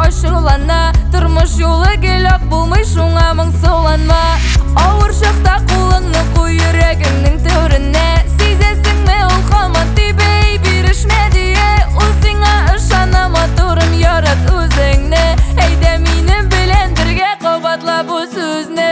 ачулана. Тормыш юлы келек булмый, шуңа моңсуланма. Авыр чакта кулыңны куй йөрәгеңнең түренә. Сизәсеңме ул һаман тибей бирешмә дия. Ул сиңа ышана, матурым ярат үзеңне. Әйдә минем белән бергә кабатла бу сүзне.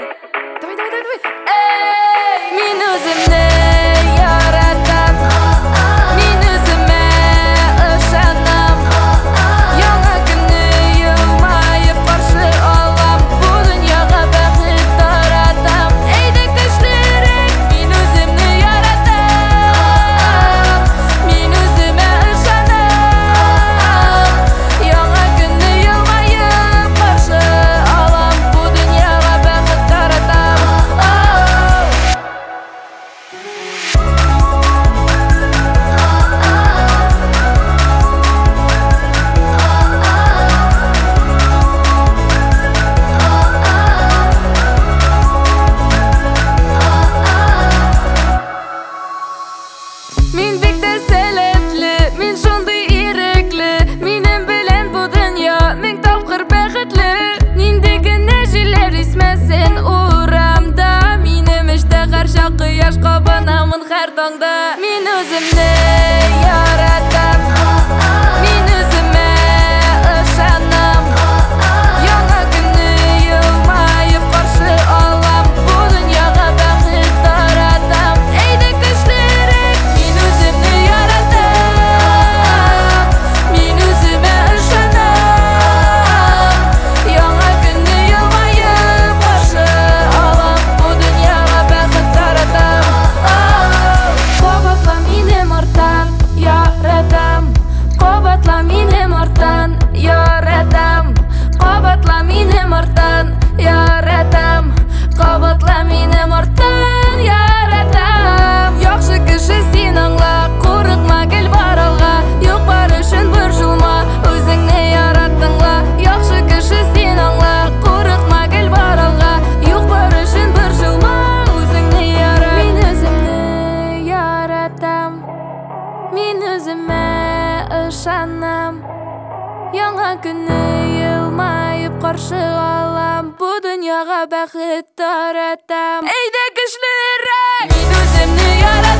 Мин үземне яратам, мин өземә ышанам. Яңа көнне елмаеп каршы алам, бу дөньяга бәхет таратам. Әйдә көчлерәк, мин үземне яратам, мин өземә ышанам. Яңа көнне елмаеп каршы алам, бу дөньяга бәхет таратам. Мин бик тә сәләтле, мин шундый ирекле. Минем белән бу дөнья мең тапкыр бәхетле. Нинди генә җилләр исмәсен урамда, минем эштә һәр чак кояш кабынамын һәр таңда. Мин үземне яратам, мин үземә ышанам. Яңа көнне елмаеп каршы алам, бу дөньяга бәхет таратам. Әйдә көчлерәк, мин үземне яратам, мин үземә ышанам. Яңа көнне елмаеп каршы алам, бу дөньяга бәхет таратам. Кабатла минем арттан, яратам. Кабатла минем арттан, яратам. Кабатла минем арттан, яратам. Кабатла минем арттан, яратам. Яхшы кеше син аңла, курыкма, кел бар алга. Юк бар өчен борчылма, үзеңне яраттыңла. Яхшы кеше син аңла, курыкма, кел бар алга. Юк бар өчен борчылма, үзеңне ярат. Мин үземне яратам, мин үземә ышанам. Яңа көнне елмаеп каршы алам, бу дөньяга бәхет таратам. Әйдә көчлерәк, мин үземне яратам.